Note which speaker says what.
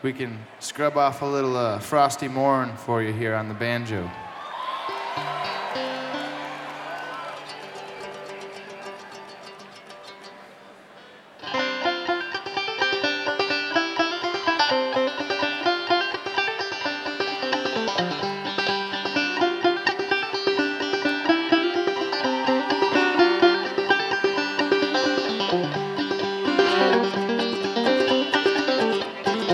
Speaker 1: we can scrub off a little Frosty Morn for you here on the banjo.